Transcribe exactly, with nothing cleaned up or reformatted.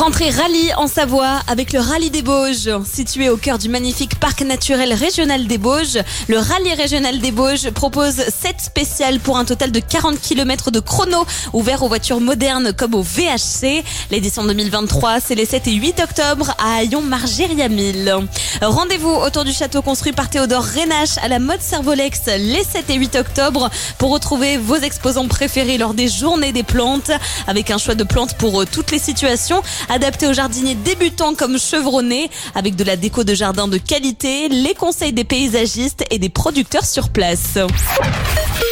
Rentrée rallye en Savoie avec le Rallye des Bauges. Situé au cœur du magnifique parc naturel régional des Bauges, le Rallye régional des Bauges propose sept spéciales pour un total de quarante kilomètres de chrono ouvert aux voitures modernes comme au V H C. L'édition deux mille vingt-trois, c'est les sept et huit octobre à Hayon-Margériamille. Rendez-vous autour du château construit par Théodore Reynache à la mode Servolex les sept et huit octobre pour retrouver vos exposants préférés lors des journées des plantes avec un choix de plantes pour toutes les situations, adapté aux jardiniers débutants comme chevronnés, avec de la déco de jardin de qualité, les conseils des paysagistes et des producteurs sur place.